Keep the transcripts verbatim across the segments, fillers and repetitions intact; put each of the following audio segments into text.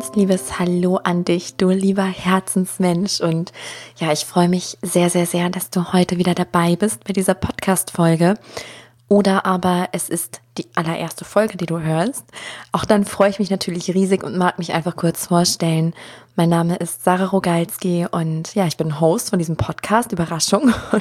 ganz liebes Hallo an dich, du lieber Herzensmensch. Und ja, ich freue mich sehr, sehr, sehr, dass du heute wieder dabei bist bei dieser Podcast-Folge. Oder aber es ist die allererste Folge, die du hörst. Auch dann freue ich mich natürlich riesig und mag mich einfach kurz vorstellen. Mein Name ist Sarah Rogalski und ja, ich bin Host von diesem Podcast, Überraschung. Und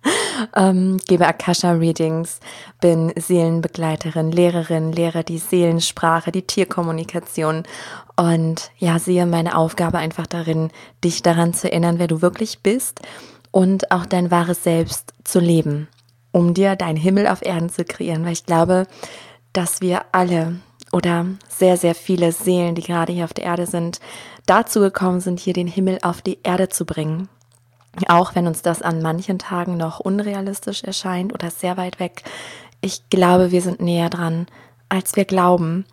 ähm, gebe Akasha-Readings, bin Seelenbegleiterin, Lehrerin, lehre die Seelensprache, die Tierkommunikation und ja, sehe meine Aufgabe einfach darin, dich daran zu erinnern, wer du wirklich bist und auch dein wahres Selbst zu leben, um dir deinen Himmel auf Erden zu kreieren, weil ich glaube, dass wir alle oder sehr, sehr viele Seelen, die gerade hier auf der Erde sind, dazu gekommen sind, hier den Himmel auf die Erde zu bringen. Auch wenn uns das an manchen Tagen noch unrealistisch erscheint oder sehr weit weg. Ich glaube, wir sind näher dran, als wir glauben.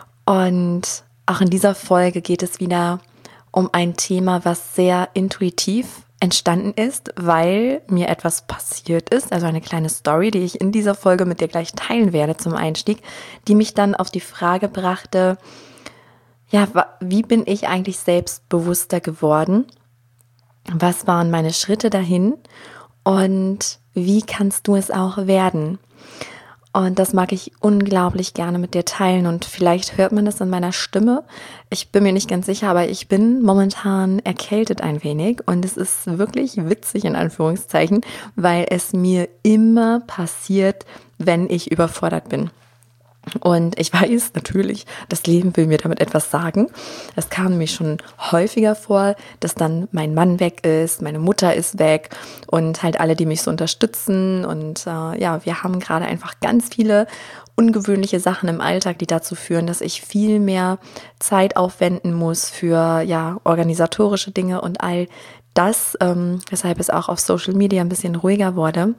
Und auch in dieser Folge geht es wieder um ein Thema, was sehr intuitiv entstanden ist, weil mir etwas passiert ist, also eine kleine Story, die ich in dieser Folge mit dir gleich teilen werde zum Einstieg, die mich dann auf die Frage brachte, ja, wie bin ich eigentlich selbstbewusster geworden? Was waren meine Schritte dahin und wie kannst du es auch werden? Und das mag ich unglaublich gerne mit dir teilen und vielleicht hört man das in meiner Stimme. Ich bin mir nicht ganz sicher, aber ich bin momentan erkältet ein wenig und es ist wirklich witzig in Anführungszeichen, weil es mir immer passiert, wenn ich überfordert bin. Und ich weiß natürlich, das Leben will mir damit etwas sagen. Es kam mir schon häufiger vor, dass dann mein Mann weg ist, meine Mutter ist weg und halt alle, die mich so unterstützen. Und äh, ja, wir haben gerade einfach ganz viele ungewöhnliche Sachen im Alltag, die dazu führen, dass ich viel mehr Zeit aufwenden muss für ja organisatorische Dinge und all das, ähm, weshalb es auch auf Social Media ein bisschen ruhiger wurde.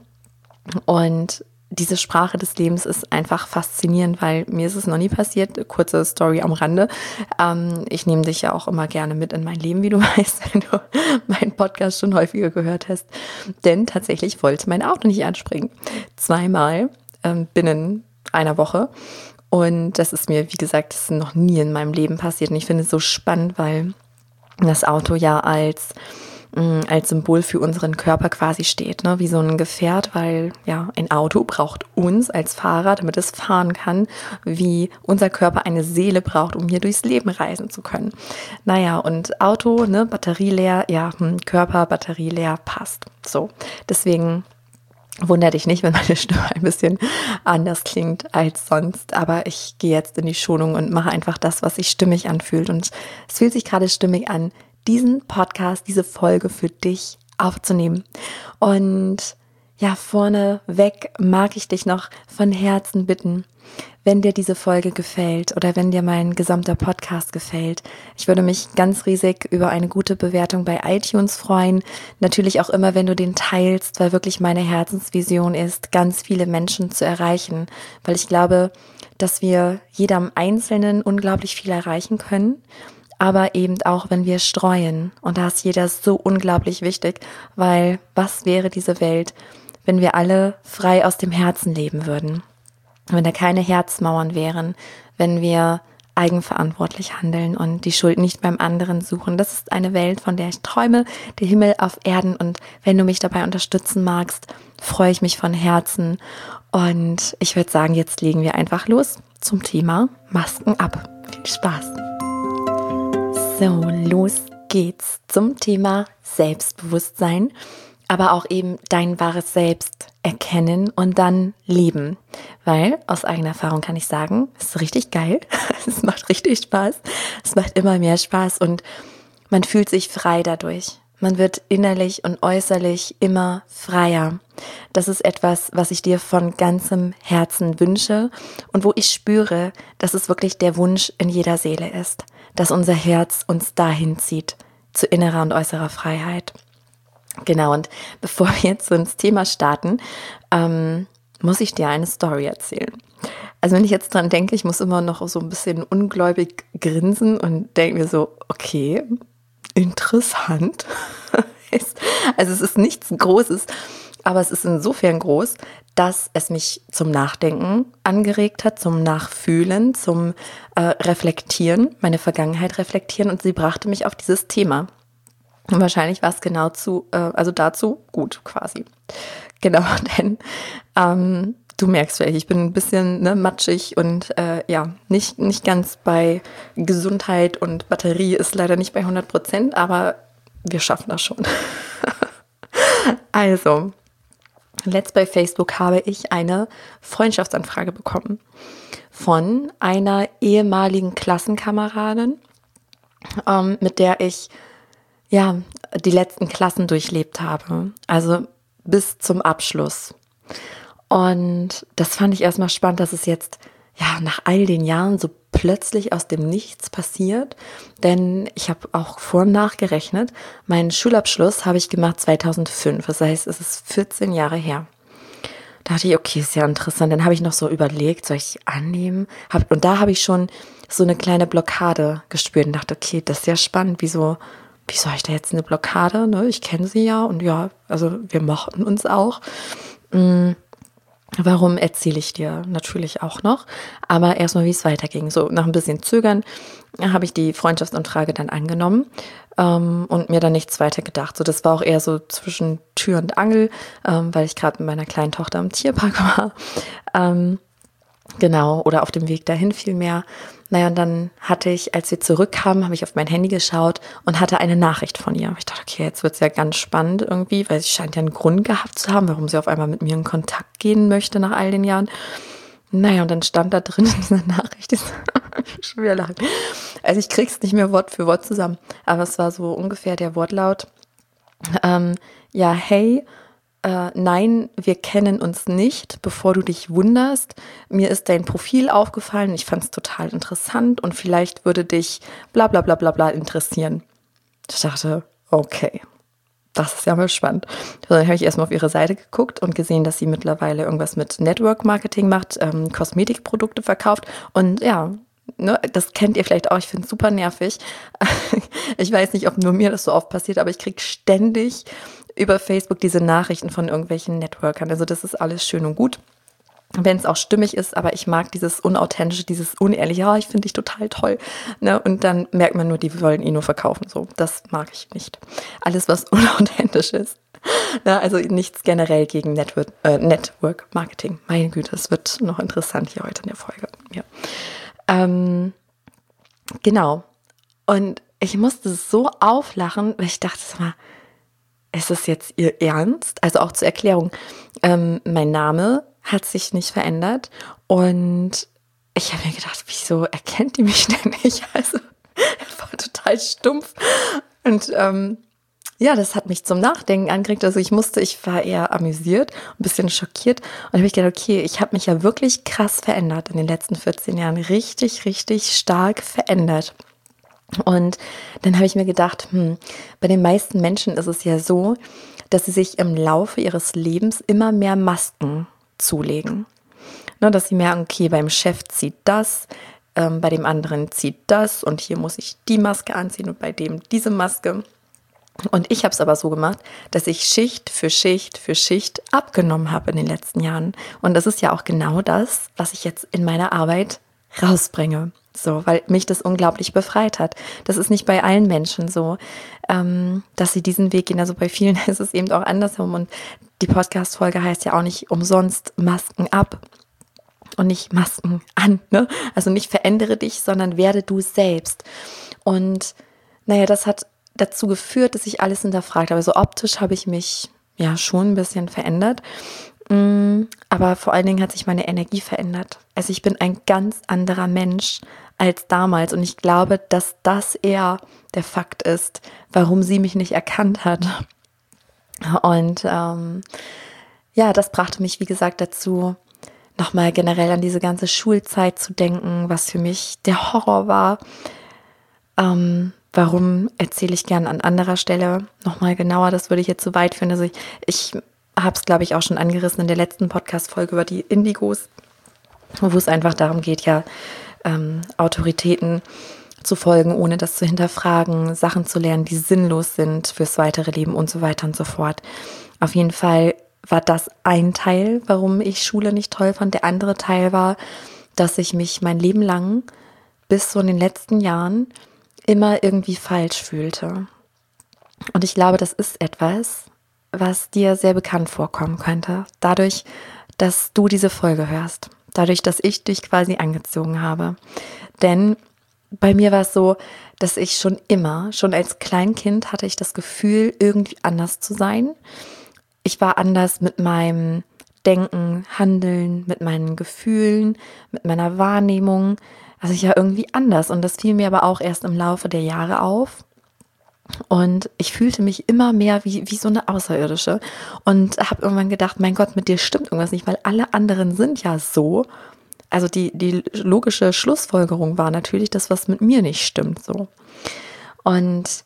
Und diese Sprache des Lebens ist einfach faszinierend, weil mir ist es noch nie passiert. Kurze Story am Rande. Ähm, ich nehme dich ja auch immer gerne mit in mein Leben, wie du weißt, wenn du meinen Podcast schon häufiger gehört hast. Denn tatsächlich wollte mein Auto nicht anspringen. Zweimal ähm, binnen einer Woche. Und das ist mir, wie gesagt, das ist noch nie in meinem Leben passiert. Und ich finde es so spannend, weil das Auto ja als als Symbol für unseren Körper quasi steht, ne? Wie so ein Gefährt, weil ja ein Auto braucht uns als Fahrer, damit es fahren kann, wie unser Körper eine Seele braucht, um hier durchs Leben reisen zu können. Naja, und Auto, ne, Batterie leer, ja, Körper, Batterie leer, passt. So, deswegen wundert dich nicht, wenn meine Stimme ein bisschen anders klingt als sonst, aber ich gehe jetzt in die Schonung und mache einfach das, was sich stimmig anfühlt und es fühlt sich gerade stimmig an, diesen Podcast, diese Folge für dich aufzunehmen. Und ja, vorneweg mag ich dich noch von Herzen bitten, wenn dir diese Folge gefällt oder wenn dir mein gesamter Podcast gefällt. Ich würde mich ganz riesig über eine gute Bewertung bei iTunes freuen. Natürlich auch immer, wenn du den teilst, weil wirklich meine Herzensvision ist, ganz viele Menschen zu erreichen, weil ich glaube, dass wir jedem Einzelnen unglaublich viel erreichen können. Aber eben auch, wenn wir streuen. Und da ist jeder so unglaublich wichtig, weil was wäre diese Welt, wenn wir alle frei aus dem Herzen leben würden? Wenn da keine Herzmauern wären, wenn wir eigenverantwortlich handeln und die Schuld nicht beim anderen suchen. Das ist eine Welt, von der ich träume, der Himmel auf Erden. Und wenn du mich dabei unterstützen magst, freue ich mich von Herzen. Und ich würde sagen, jetzt legen wir einfach los zum Thema Masken ab. Viel Spaß! So, los geht's zum Thema Selbstbewusstsein, aber auch eben dein wahres Selbst erkennen und dann leben. Weil aus eigener Erfahrung kann ich sagen, es ist richtig geil, es macht richtig Spaß, es macht immer mehr Spaß und man fühlt sich frei dadurch. Man wird innerlich und äußerlich immer freier. Das ist etwas, was ich dir von ganzem Herzen wünsche und wo ich spüre, dass es wirklich der Wunsch in jeder Seele ist, dass unser Herz uns dahin zieht, zu innerer und äußerer Freiheit. Genau, und bevor wir jetzt so ins Thema starten, ähm, muss ich dir eine Story erzählen. Also wenn ich jetzt dran denke, ich muss immer noch so ein bisschen ungläubig grinsen und denke mir so, okay, interessant. Also es ist nichts Großes, aber es ist insofern groß, dass es mich zum Nachdenken angeregt hat, zum Nachfühlen, zum äh, Reflektieren, meine Vergangenheit reflektieren, und sie brachte mich auf dieses Thema. Und wahrscheinlich war es genau zu, äh, also dazu gut quasi. Genau, denn ähm, du merkst vielleicht, ich bin ein bisschen ne, matschig und äh, ja, nicht, nicht ganz bei Gesundheit, und Batterie ist leider nicht bei hundert Prozent, aber wir schaffen das schon. Also, letzt bei Facebook habe ich eine Freundschaftsanfrage bekommen von einer ehemaligen Klassenkameradin, ähm, mit der ich ja die letzten Klassen durchlebt habe, also bis zum Abschluss. Und das fand ich erstmal spannend, dass es jetzt ja nach all den Jahren so plötzlich aus dem Nichts passiert, denn ich habe auch vor- und nachgerechnet. Meinen Schulabschluss habe ich gemacht zweitausendfünf, das heißt, es ist vierzehn Jahre her. Da dachte ich, okay, ist ja interessant. Dann habe ich noch so überlegt, soll ich annehmen? Hab, und da habe ich schon so eine kleine Blockade gespürt und dachte, okay, das ist ja spannend. Wieso, wieso habe ich da jetzt eine Blockade? Ne? Ich kenne sie ja und ja, also wir mochten uns auch. Mhm. Warum erzähle ich dir natürlich auch noch, aber erstmal, wie es weiterging. So nach ein bisschen Zögern habe ich die Freundschaftsanfrage dann angenommen ähm, und mir dann nichts weiter gedacht. So, das war auch eher so zwischen Tür und Angel, ähm, weil ich gerade mit meiner kleinen Tochter im Tierpark war. Ähm, genau, oder auf dem Weg dahin vielmehr. Naja, und dann hatte ich, als wir zurückkamen, habe ich auf mein Handy geschaut und hatte eine Nachricht von ihr. Ich dachte, okay, jetzt wird es ja ganz spannend irgendwie, weil sie scheint ja einen Grund gehabt zu haben, warum sie auf einmal mit mir in Kontakt gehen möchte nach all den Jahren. Naja, und dann stand da drin in dieser Nachricht, das schon wieder lachen. Also ich krieg's nicht mehr Wort für Wort zusammen, aber es war so ungefähr der Wortlaut. Ähm, ja, hey, Äh, nein, wir kennen uns nicht, bevor du dich wunderst. Mir ist dein Profil aufgefallen, ich fand es total interessant und vielleicht würde dich bla bla bla bla bla interessieren. Ich dachte, okay, das ist ja mal spannend. Dann habe ich erstmal auf ihre Seite geguckt und gesehen, dass sie mittlerweile irgendwas mit Network Marketing macht, ähm, Kosmetikprodukte verkauft und ja, ne, das kennt ihr vielleicht auch, ich finde es super nervig. Ich weiß nicht, ob nur mir das so oft passiert, aber ich kriege ständig über Facebook diese Nachrichten von irgendwelchen Networkern. Also das ist alles schön und gut, wenn es auch stimmig ist, aber ich mag dieses Unauthentische, dieses Unehrliche, ja, ich finde dich total toll. Ne? Und dann merkt man nur, die wollen eh nur verkaufen. So, das mag ich nicht. Alles, was unauthentisch ist. Ne? Also nichts generell gegen Network, äh, Network Marketing. Meine Güte, das wird noch interessant hier heute in der Folge. Ja. Ähm, genau. Und ich musste so auflachen, weil ich dachte, sag mal, ist es jetzt ihr Ernst? Also auch zur Erklärung, ähm, mein Name hat sich nicht verändert und ich habe mir gedacht, wieso erkennt die mich denn nicht? Also, das war total stumpf und ähm, ja, das hat mich zum Nachdenken angeregt. Also ich musste, ich war eher amüsiert, ein bisschen schockiert und habe ich gedacht, okay, ich habe mich ja wirklich krass verändert in den letzten vierzehn Jahren, richtig, richtig stark verändert. Und dann habe ich mir gedacht, hm, bei den meisten Menschen ist es ja so, dass sie sich im Laufe ihres Lebens immer mehr Masken zulegen. Ne, dass sie merken, okay, beim Chef zieht das, ähm, bei dem anderen zieht das und hier muss ich die Maske anziehen und bei dem diese Maske. Und ich habe es aber so gemacht, dass ich Schicht für Schicht für Schicht abgenommen habe in den letzten Jahren. Und das ist ja auch genau das, was ich jetzt in meiner Arbeit rausbringe. So, weil mich das unglaublich befreit hat. Das ist nicht bei allen Menschen so, ähm, dass sie diesen Weg gehen. Also bei vielen ist es eben auch andersrum. Und die Podcast-Folge heißt ja auch nicht umsonst Masken ab und nicht Masken an. Ne? Also nicht verändere dich, sondern werde du selbst. Und naja, das hat dazu geführt, dass ich alles hinterfragt habe. Also optisch habe ich mich ja schon ein bisschen verändert. Aber vor allen Dingen hat sich meine Energie verändert. Also ich bin ein ganz anderer Mensch als damals und ich glaube, dass das eher der Fakt ist, warum sie mich nicht erkannt hat. Und ähm, ja, das brachte mich, wie gesagt, dazu, nochmal generell an diese ganze Schulzeit zu denken, was für mich der Horror war. Ähm, warum erzähle ich gern an anderer Stelle nochmal genauer, das würde ich jetzt zu weit führen. Also ich, ich habe es, glaube ich, auch schon angerissen in der letzten Podcast-Folge über die Indigos, wo es einfach darum geht, ja, ähm, Autoritäten zu folgen, ohne das zu hinterfragen, Sachen zu lernen, die sinnlos sind fürs weitere Leben und so weiter und so fort. Auf jeden Fall war das ein Teil, warum ich Schule nicht toll fand. Der andere Teil war, dass ich mich mein Leben lang bis so in den letzten Jahren immer irgendwie falsch fühlte. Und ich glaube, das ist etwas, was dir sehr bekannt vorkommen könnte. Dadurch, dass du diese Folge hörst. Dadurch, dass ich dich quasi angezogen habe. Denn bei mir war es so, dass ich schon immer, schon als Kleinkind hatte ich das Gefühl, irgendwie anders zu sein. Ich war anders mit meinem Denken, Handeln, mit meinen Gefühlen, mit meiner Wahrnehmung. Also ich war irgendwie anders und das fiel mir aber auch erst im Laufe der Jahre auf. Und ich fühlte mich immer mehr wie, wie so eine Außerirdische und habe irgendwann gedacht, mein Gott, mit dir stimmt irgendwas nicht, weil alle anderen sind ja so. Also die, die logische Schlussfolgerung war natürlich, dass was mit mir nicht stimmt so. Und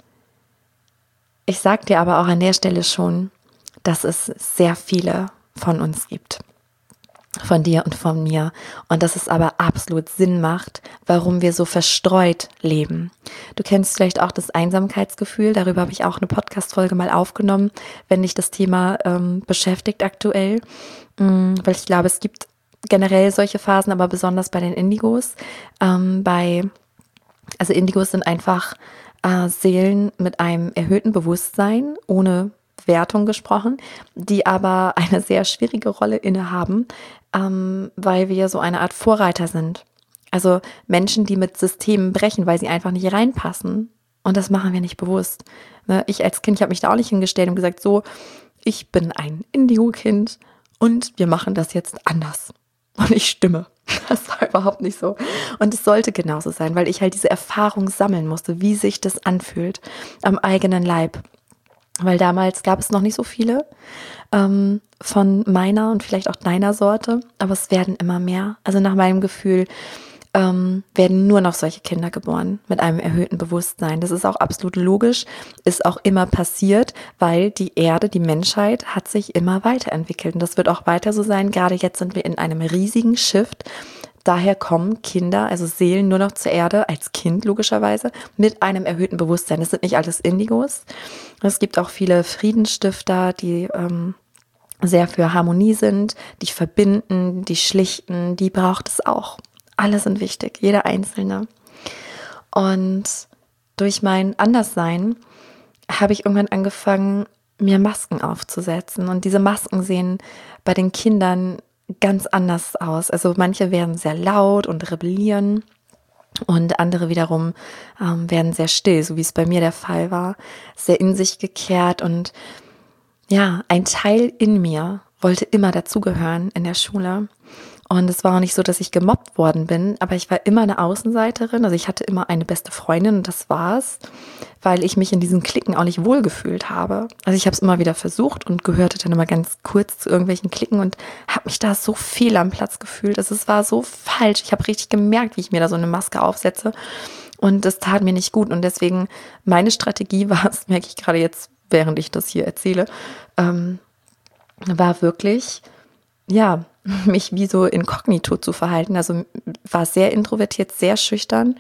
ich sag dir aber auch an der Stelle schon, dass es sehr viele von uns gibt. Von dir und von mir. Und dass es aber absolut Sinn macht, warum wir so verstreut leben. Du kennst vielleicht auch das Einsamkeitsgefühl, darüber habe ich auch eine Podcast-Folge mal aufgenommen, wenn dich das Thema ähm, beschäftigt aktuell. Mhm, weil ich glaube, es gibt generell solche Phasen, aber besonders bei den Indigos. Ähm, bei, also Indigos sind einfach äh, Seelen mit einem erhöhten Bewusstsein, ohne Wertung gesprochen, die aber eine sehr schwierige Rolle innehaben, ähm, weil wir so eine Art Vorreiter sind. Also Menschen, die mit Systemen brechen, weil sie einfach nicht reinpassen. Und das machen wir nicht bewusst. Ne? Ich als Kind, ich habe mich da auch nicht hingestellt und gesagt, so, ich bin ein Indigo-Kind und wir machen das jetzt anders. Und ich stimme. Das war überhaupt nicht so. Und es sollte genauso sein, weil ich halt diese Erfahrung sammeln musste, wie sich das anfühlt am eigenen Leib. Weil damals gab es noch nicht so viele ähm, von meiner und vielleicht auch deiner Sorte, aber es werden immer mehr. Also nach meinem Gefühl ähm, werden nur noch solche Kinder geboren mit einem erhöhten Bewusstsein. Das ist auch absolut logisch, ist auch immer passiert, weil die Erde, die Menschheit hat sich immer weiterentwickelt. Und das wird auch weiter so sein. Gerade jetzt sind wir in einem riesigen Shift. Daher kommen Kinder, also Seelen, nur noch zur Erde, als Kind logischerweise, mit einem erhöhten Bewusstsein. Das sind nicht alles Indigos. Es gibt auch viele Friedensstifter, die ähm, sehr für Harmonie sind, die verbinden, die schlichten, die braucht es auch. Alle sind wichtig, jeder Einzelne. Und durch mein Anderssein habe ich irgendwann angefangen, mir Masken aufzusetzen. Und diese Masken sehen bei den Kindern ganz anders aus. Also manche werden sehr laut und rebellieren und andere wiederum ähm, werden sehr still, so wie es bei mir der Fall war, sehr in sich gekehrt. Und ja, ein Teil in mir wollte immer dazugehören in der Schule. Und es war auch nicht so, dass ich gemobbt worden bin, aber ich war immer eine Außenseiterin. Also ich hatte immer eine beste Freundin und das war's, weil ich mich in diesen Cliquen auch nicht wohlgefühlt habe. Also ich habe es immer wieder versucht und gehörte dann immer ganz kurz zu irgendwelchen Cliquen und habe mich da so fehl am Platz gefühlt. Also es war so falsch. Ich habe richtig gemerkt, wie ich mir da so eine Maske aufsetze und das tat mir nicht gut. Und deswegen meine Strategie war, das merke ich gerade jetzt, während ich das hier erzähle, ähm, war wirklich, ja, mich wie so inkognito zu verhalten. Also war sehr introvertiert, sehr schüchtern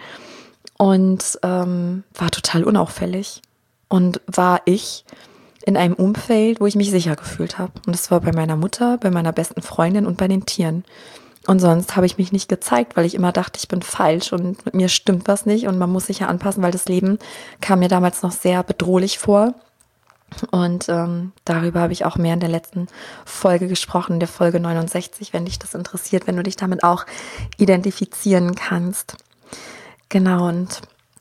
und ähm, war total unauffällig. Und war ich in einem Umfeld, wo ich mich sicher gefühlt habe. Und das war bei meiner Mutter, bei meiner besten Freundin und bei den Tieren. Und sonst habe ich mich nicht gezeigt, weil ich immer dachte, ich bin falsch und mit mir stimmt was nicht und man muss sich ja anpassen, weil das Leben kam mir damals noch sehr bedrohlich vor. Und ähm, darüber habe ich auch mehr in der letzten Folge gesprochen, in der Folge neunundsechzig, wenn dich das interessiert, wenn du dich damit auch identifizieren kannst. Genau, und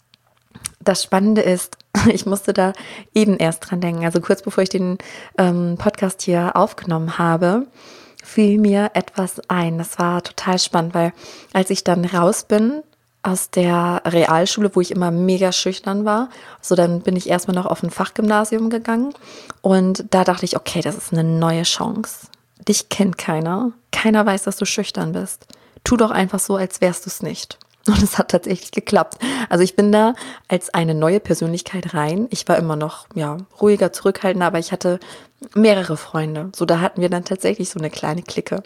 das Spannende ist, ich musste da eben erst dran denken, also kurz bevor ich den ähm, Podcast hier aufgenommen habe, fiel mir etwas ein. Das war total spannend, weil als ich dann raus bin aus der Realschule, wo ich immer mega schüchtern war. So, dann bin ich erstmal noch auf ein Fachgymnasium gegangen und da dachte ich, okay, das ist eine neue Chance. Dich kennt keiner. Keiner weiß, dass du schüchtern bist. Tu doch einfach so, als wärst du es nicht. Und es hat tatsächlich geklappt. Also ich bin da als eine neue Persönlichkeit rein. Ich war immer noch, ja, ruhiger, zurückhaltender, aber ich hatte mehrere Freunde. So, da hatten wir dann tatsächlich so eine kleine Clique.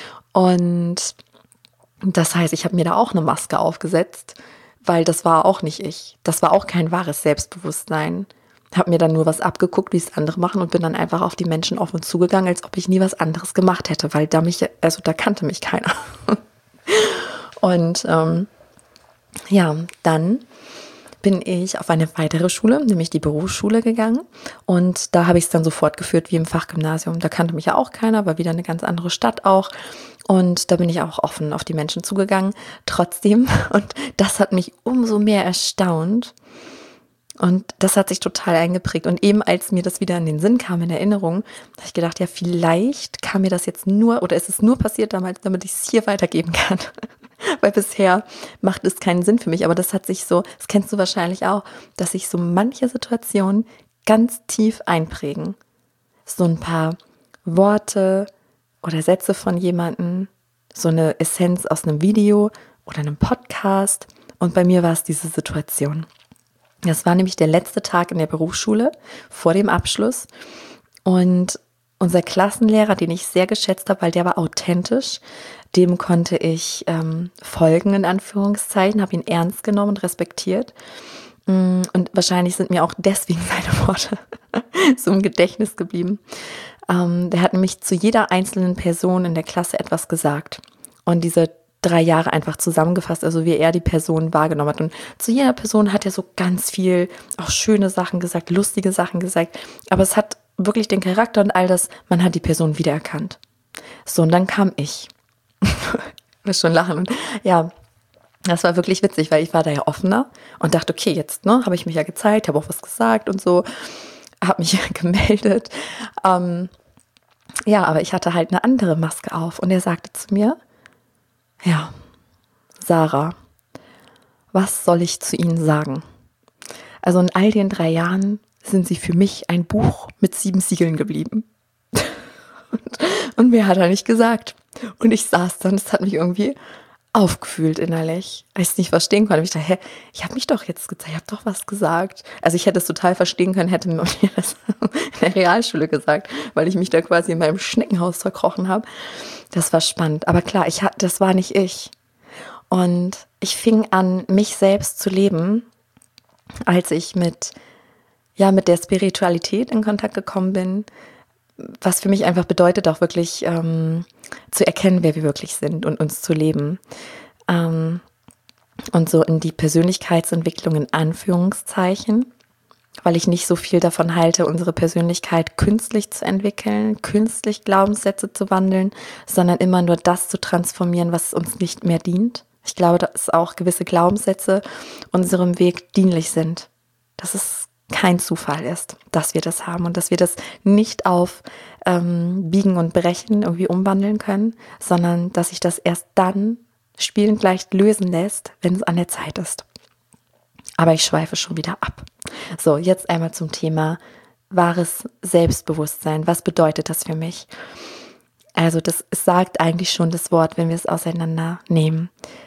Und das heißt, ich habe mir da auch eine Maske aufgesetzt, weil das war auch nicht ich. Das war auch kein wahres Selbstbewusstsein. habe mir dann nur was abgeguckt, wie es andere machen und bin dann einfach auf die Menschen offen zugegangen, als ob ich nie was anderes gemacht hätte, weil da mich, also da kannte mich keiner. Und ähm, ja, dann bin ich auf eine weitere Schule, nämlich die Berufsschule gegangen und da habe ich es dann so fortgeführt wie im Fachgymnasium. Da kannte mich ja auch keiner, war wieder eine ganz andere Stadt auch und da bin ich auch offen auf die Menschen zugegangen. Trotzdem, und das hat mich umso mehr erstaunt und das hat sich total eingeprägt und eben als mir das wieder in den Sinn kam, in Erinnerung, habe ich gedacht, ja vielleicht kam mir das jetzt nur oder ist es nur passiert damals, damit ich es hier weitergeben kann. Weil bisher macht es keinen Sinn für mich, aber das hat sich so, das kennst du wahrscheinlich auch, dass sich so manche Situationen ganz tief einprägen. So ein paar Worte oder Sätze von jemandem, so eine Essenz aus einem Video oder einem Podcast und bei mir war es diese Situation. Das war nämlich der letzte Tag in der Berufsschule vor dem Abschluss und unser Klassenlehrer, den ich sehr geschätzt habe, weil der war authentisch, dem konnte ich ähm, folgen, in Anführungszeichen, habe ihn ernst genommen und respektiert. Und wahrscheinlich sind mir auch deswegen seine Worte so im Gedächtnis geblieben. Ähm, der hat nämlich zu jeder einzelnen Person in der Klasse etwas gesagt. Und diese drei Jahre einfach zusammengefasst, also wie er die Person wahrgenommen hat. Und zu jeder Person hat er so ganz viel, auch schöne Sachen gesagt, lustige Sachen gesagt. Aber es hat wirklich den Charakter und all das, man hat die Person wiedererkannt. So, und dann kam ich. Ich muss schon lachen. Und ja, das war wirklich witzig, weil ich war da ja offener und dachte, okay, jetzt ne, habe ich mich ja gezeigt, habe auch was gesagt und so, habe mich gemeldet. Ähm, ja, aber ich hatte halt eine andere Maske auf und er sagte zu mir, ja, Sarah, was soll ich zu Ihnen sagen? Also in all den drei Jahren sind Sie für mich ein Buch mit sieben Siegeln geblieben. und, und mehr hat er nicht gesagt. Und ich saß dann, das hat mich irgendwie aufgefühlt innerlich, weil ich es nicht verstehen konnte. Ich dachte, hä, ich habe mich doch jetzt gezeigt, ich habe doch was gesagt. Also ich hätte es total verstehen können, hätte mir das in der Realschule gesagt, weil ich mich da quasi in meinem Schneckenhaus verkrochen habe. Das war spannend. Aber klar, ich, das war nicht ich. Und ich fing an, mich selbst zu leben, als ich mit, ja, mit der Spiritualität in Kontakt gekommen bin, was für mich einfach bedeutet, auch wirklich ähm, zu erkennen, wer wir wirklich sind und uns zu leben. Ähm, und so in die Persönlichkeitsentwicklung in Anführungszeichen, weil ich nicht so viel davon halte, unsere Persönlichkeit künstlich zu entwickeln, künstlich Glaubenssätze zu wandeln, sondern immer nur das zu transformieren, was uns nicht mehr dient. Ich glaube, dass auch gewisse Glaubenssätze unserem Weg dienlich sind. Das ist kein Zufall ist, dass wir das haben und dass wir das nicht auf ähm, Biegen und Brechen irgendwie umwandeln können, sondern dass sich das erst dann spielend leicht lösen lässt, wenn es an der Zeit ist. Aber ich schweife schon wieder ab. So, jetzt einmal zum Thema wahres Selbstbewusstsein. Was bedeutet das für mich? Also das sagt eigentlich schon das Wort, wenn wir es auseinandernehmen.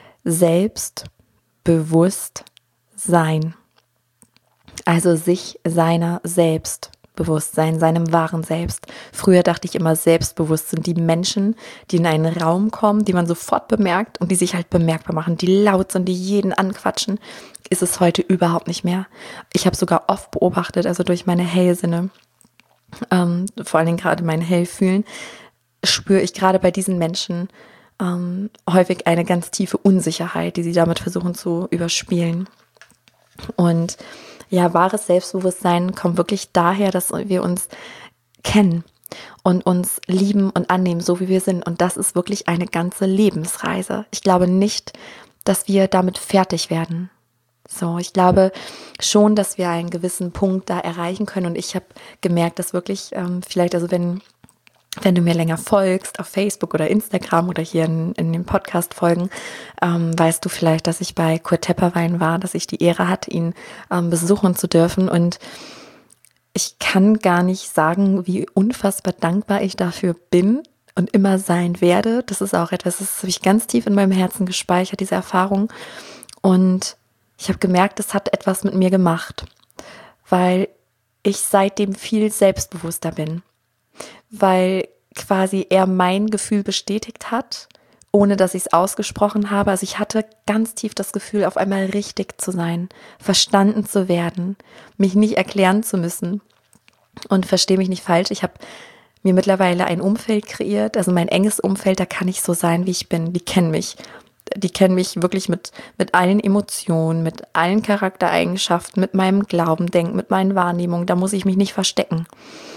Selbstbewusstsein. Also sich seiner selbst bewusst sein, seinem wahren Selbst. Früher dachte ich immer, selbstbewusst sind die Menschen, die in einen Raum kommen, die man sofort bemerkt und die sich halt bemerkbar machen, die laut sind, die jeden anquatschen, ist es heute überhaupt nicht mehr. Ich habe sogar oft beobachtet, also durch meine Hellsinne, ähm, vor allen Dingen gerade mein Hellfühlen, spüre ich gerade bei diesen Menschen ähm, häufig eine ganz tiefe Unsicherheit, die sie damit versuchen zu überspielen. Und ja, wahres Selbstbewusstsein kommt wirklich daher, dass wir uns kennen und uns lieben und annehmen, so wie wir sind. Und das ist wirklich eine ganze Lebensreise. Ich glaube nicht, dass wir damit fertig werden. So, ich glaube schon, dass wir einen gewissen Punkt da erreichen können. Und ich habe gemerkt, dass wirklich ähm, vielleicht, also wenn Wenn du mir länger folgst auf Facebook oder Instagram oder hier in, in den Podcast-Folgen, ähm, weißt du vielleicht, dass ich bei Kurt Tepperwein war, dass ich die Ehre hatte, ihn ähm, besuchen zu dürfen. Und ich kann gar nicht sagen, wie unfassbar dankbar ich dafür bin und immer sein werde. Das ist auch etwas, das habe ich ganz tief in meinem Herzen gespeichert, diese Erfahrung. Und ich habe gemerkt, es hat etwas mit mir gemacht, weil ich seitdem viel selbstbewusster bin. Weil quasi er mein Gefühl bestätigt hat ohne dass ich es ausgesprochen habe. Also ich hatte ganz tief das Gefühl, auf einmal richtig zu sein, verstanden zu werden, mich nicht erklären zu müssen. Und verstehe mich nicht falsch, ich habe mir mittlerweile ein Umfeld kreiert, also mein enges Umfeld, da kann ich so sein, wie ich bin. Die kennen mich. Die kennen mich wirklich mit, mit allen Emotionen, mit allen Charaktereigenschaften, mit meinem Glauben, Denken, mit meinen Wahrnehmungen. Da muss ich mich nicht verstecken.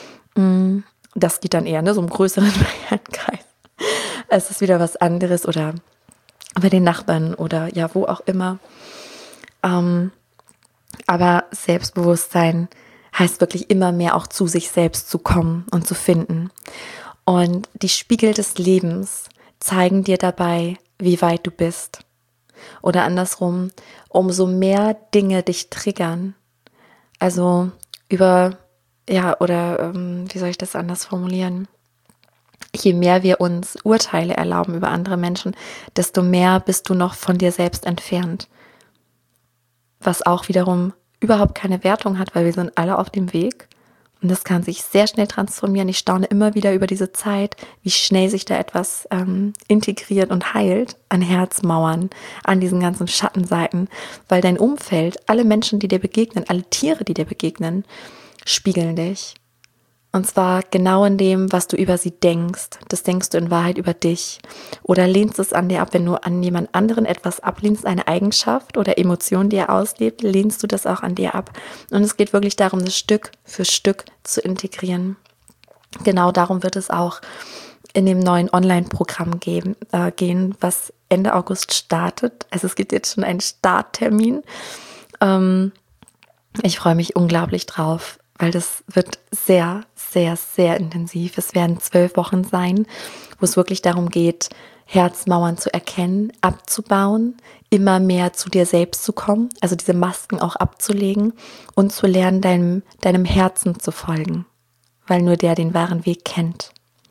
Das geht dann eher, ne, so im größeren Bekanntenkreis. Es ist wieder was anderes oder bei den Nachbarn oder ja, wo auch immer. Ähm, aber Selbstbewusstsein heißt wirklich immer mehr auch zu sich selbst zu kommen und zu finden. Und die Spiegel des Lebens zeigen dir dabei, wie weit du bist. Oder andersrum, umso mehr Dinge dich triggern. Also über, ja, oder ähm, wie soll ich das anders formulieren? Je mehr wir uns Urteile erlauben über andere Menschen, desto mehr bist du noch von dir selbst entfernt. Was auch wiederum überhaupt keine Wertung hat, weil wir sind alle auf dem Weg. Und das kann sich sehr schnell transformieren. Ich staune immer wieder über diese Zeit, wie schnell sich da etwas ähm, integriert und heilt an Herzmauern, an diesen ganzen Schattenseiten, weil dein Umfeld, alle Menschen, die dir begegnen, alle Tiere, die dir begegnen, spiegeln dich. Und zwar genau in dem, was du über sie denkst. Das denkst du in Wahrheit über dich. Oder lehnst es an dir ab, wenn du an jemand anderen etwas ablehnst, eine Eigenschaft oder Emotion, die er auslebt, lehnst du das auch an dir ab. Und es geht wirklich darum, das Stück für Stück zu integrieren. Genau darum wird es auch in dem neuen Online-Programm geben, äh, gehen, was Ende August startet. Also es gibt jetzt schon einen Starttermin. Ähm, ich freue mich unglaublich drauf, weil das wird sehr, sehr, sehr intensiv. Es werden zwölf Wochen sein, wo es wirklich darum geht, Herzmauern zu erkennen, abzubauen, immer mehr zu dir selbst zu kommen, also diese Masken auch abzulegen und zu lernen, deinem, deinem Herzen zu folgen, weil nur der den wahren Weg kennt.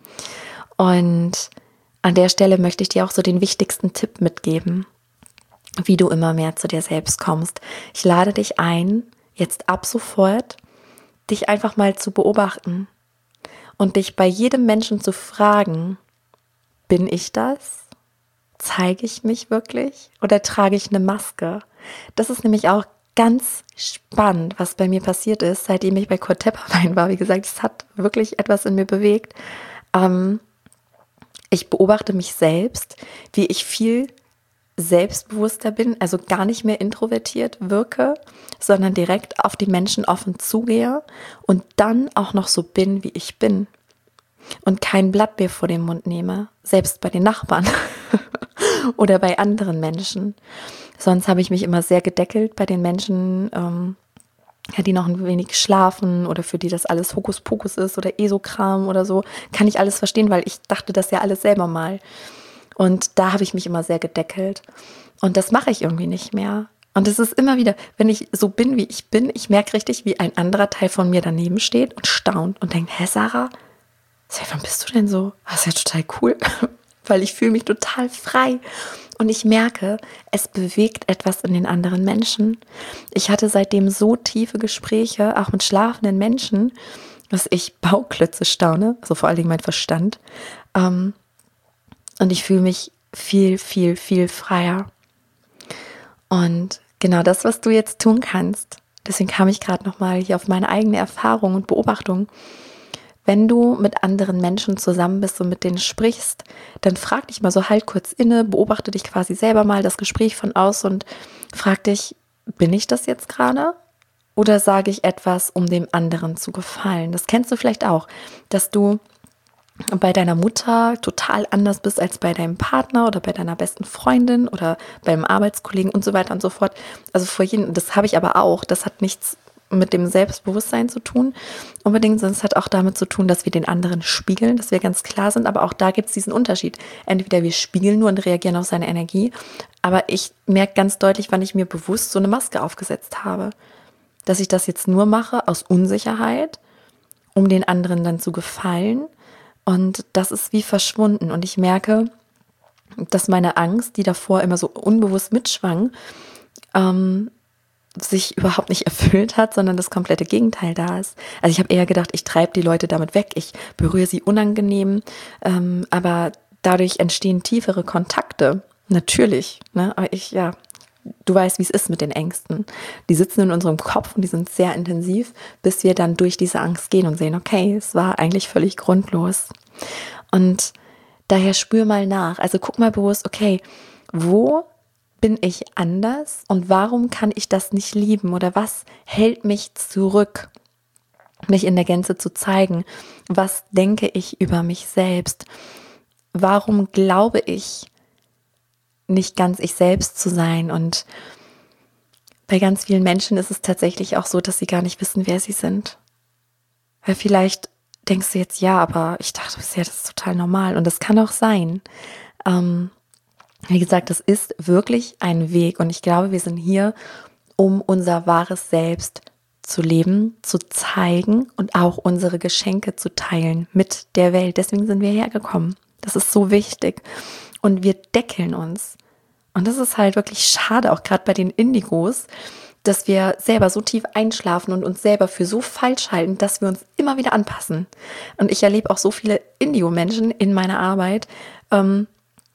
Und an der Stelle möchte ich dir auch so den wichtigsten Tipp mitgeben, wie du immer mehr zu dir selbst kommst. Ich lade dich ein, jetzt ab sofort dich einfach mal zu beobachten und dich bei jedem Menschen zu fragen, bin ich das? Zeige ich mich wirklich oder trage ich eine Maske? Das ist nämlich auch ganz spannend, was bei mir passiert ist, seitdem ich bei Kurt Tepperwein war. Wie gesagt, es hat wirklich etwas in mir bewegt. Ähm, ich beobachte mich selbst, wie ich viel selbstbewusster bin, also gar nicht mehr introvertiert wirke, sondern direkt auf die Menschen offen zugehe und dann auch noch so bin, wie ich bin und kein Blatt mehr vor den Mund nehme, selbst bei den Nachbarn oder bei anderen Menschen. Sonst habe ich mich immer sehr gedeckelt bei den Menschen, ähm, ja, die noch ein wenig schlafen oder für die das alles Hokuspokus ist oder Esokram oder so, kann ich alles verstehen, weil ich dachte das ja alles selber mal. Und da habe ich mich immer sehr gedeckelt. Und das mache ich irgendwie nicht mehr. Und es ist immer wieder, wenn ich so bin, wie ich bin, ich merke richtig, wie ein anderer Teil von mir daneben steht und staunt und denkt, hä, Sarah, seit wann bist du denn so? Das ist ja total cool, weil ich fühle mich total frei. Und ich merke, es bewegt etwas in den anderen Menschen. Ich hatte seitdem so tiefe Gespräche, auch mit schlafenden Menschen, dass ich Bauklötze staune, also vor allen Dingen mein Verstand. Ähm, Und ich fühle mich viel, viel, viel freier. Und genau das, was du jetzt tun kannst, deswegen kam ich gerade nochmal hier auf meine eigene Erfahrung und Beobachtung. Wenn du mit anderen Menschen zusammen bist und mit denen sprichst, dann frag dich mal so, halt kurz inne, beobachte dich quasi selber mal das Gespräch von aus und frag dich, bin ich das jetzt gerade? Oder sage ich etwas, um dem anderen zu gefallen? Das kennst du vielleicht auch, dass du bei deiner Mutter total anders bist als bei deinem Partner oder bei deiner besten Freundin oder beim Arbeitskollegen und so weiter und so fort. Also vor jedem, das habe ich aber auch, das hat nichts mit dem Selbstbewusstsein zu tun unbedingt, sondern es hat auch damit zu tun, dass wir den anderen spiegeln, dass wir ganz klar sind, aber auch da gibt es diesen Unterschied. Entweder wir spiegeln nur und reagieren auf seine Energie, aber ich merke ganz deutlich, wann ich mir bewusst so eine Maske aufgesetzt habe, dass ich das jetzt nur mache aus Unsicherheit, um den anderen dann zu gefallen. Und das ist wie verschwunden. Und ich merke, dass meine Angst, die davor immer so unbewusst mitschwang, ähm, sich überhaupt nicht erfüllt hat, sondern das komplette Gegenteil da ist. Also ich habe eher gedacht, ich treibe die Leute damit weg, ich berühre sie unangenehm. Ähm, aber dadurch entstehen tiefere Kontakte. Natürlich, ne? Aber ich, ja, du weißt, wie es ist mit den Ängsten. Die sitzen in unserem Kopf und die sind sehr intensiv, bis wir dann durch diese Angst gehen und sehen, okay, es war eigentlich völlig grundlos. Und daher spür mal nach. Also guck mal bewusst, okay, wo bin ich anders und warum kann ich das nicht lieben? Oder was hält mich zurück, mich in der Gänze zu zeigen? Was denke ich über mich selbst? Warum glaube ich, nicht ganz ich selbst zu sein? Und bei ganz vielen Menschen ist es tatsächlich auch so, dass sie gar nicht wissen, wer sie sind. Weil vielleicht denkst du jetzt, ja, aber ich dachte bisher, das ist total normal. Und das kann auch sein. Ähm, wie gesagt, das ist wirklich ein Weg. Und ich glaube, wir sind hier, um unser wahres Selbst zu leben, zu zeigen und auch unsere Geschenke zu teilen mit der Welt. Deswegen sind wir hergekommen. Das ist so wichtig. Und wir deckeln uns. Und das ist halt wirklich schade, auch gerade bei den Indigos, dass wir selber so tief einschlafen und uns selber für so falsch halten, dass wir uns immer wieder anpassen. Und ich erlebe auch so viele Indigo-Menschen in meiner Arbeit, ähm,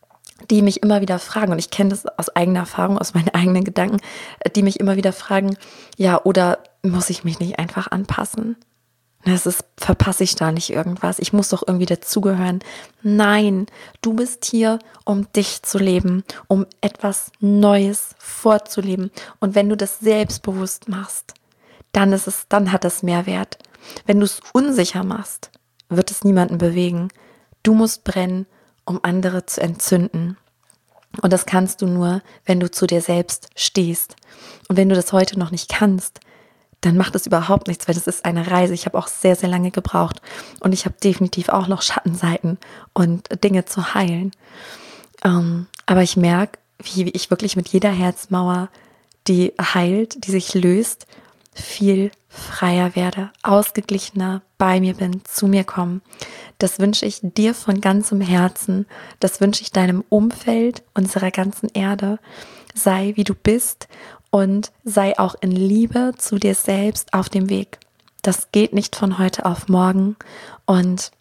die mich immer wieder fragen, und ich kenne das aus eigener Erfahrung, aus meinen eigenen Gedanken, die mich immer wieder fragen, ja, oder muss ich mich nicht einfach anpassen? Das ist, verpasse ich da nicht irgendwas? Ich muss doch irgendwie dazugehören. Nein, du bist hier, um dich zu leben, um etwas Neues vorzuleben. Und wenn du das selbstbewusst machst, dann ist es, dann hat das Mehrwert. Wenn du es unsicher machst, wird es niemanden bewegen. Du musst brennen, um andere zu entzünden. Und das kannst du nur, wenn du zu dir selbst stehst. Und wenn du das heute noch nicht kannst, dann macht es überhaupt nichts, weil das ist eine Reise. Ich habe auch sehr, sehr lange gebraucht und ich habe definitiv auch noch Schattenseiten und Dinge zu heilen. Ähm, aber ich merke, wie, wie ich wirklich mit jeder Herzmauer, die heilt, die sich löst, viel freier werde, ausgeglichener bei mir bin, zu mir komme. Das wünsche ich dir von ganzem Herzen. Das wünsche ich deinem Umfeld, unserer ganzen Erde. Sei, wie du bist. Und sei auch in Liebe zu dir selbst auf dem Weg. Das geht nicht von heute auf morgen. Und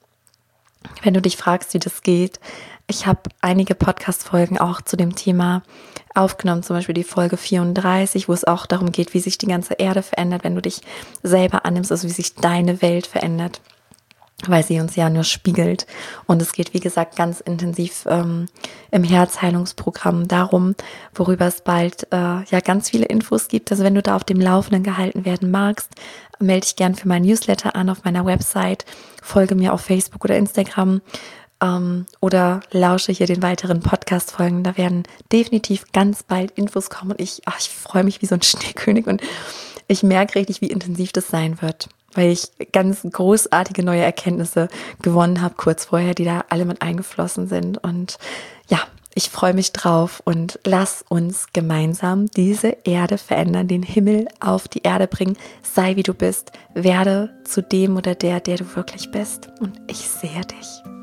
wenn du dich fragst, wie das geht, ich habe einige Podcast-Folgen auch zu dem Thema aufgenommen, zum Beispiel die Folge vierunddreißig, wo es auch darum geht, wie sich die ganze Erde verändert, wenn du dich selber annimmst, also wie sich deine Welt verändert, weil sie uns ja nur spiegelt. Und es geht, wie gesagt, ganz intensiv ähm, im Herzheilungsprogramm darum, worüber es bald äh, ja ganz viele Infos gibt. Also wenn du da auf dem Laufenden gehalten werden magst, melde dich gern für mein Newsletter an auf meiner Website, folge mir auf Facebook oder Instagram ähm, oder lausche hier den weiteren Podcast-Folgen. Da werden definitiv ganz bald Infos kommen und ich, ach, ich freue mich wie so ein Schneekönig und ich merke richtig, wie intensiv das sein wird, weil ich ganz großartige neue Erkenntnisse gewonnen habe kurz vorher, die da alle mit eingeflossen sind. Und ja, ich freue mich drauf und lass uns gemeinsam diese Erde verändern, den Himmel auf die Erde bringen. Sei wie du bist, werde zu dem oder der, der du wirklich bist. Und ich sehe dich.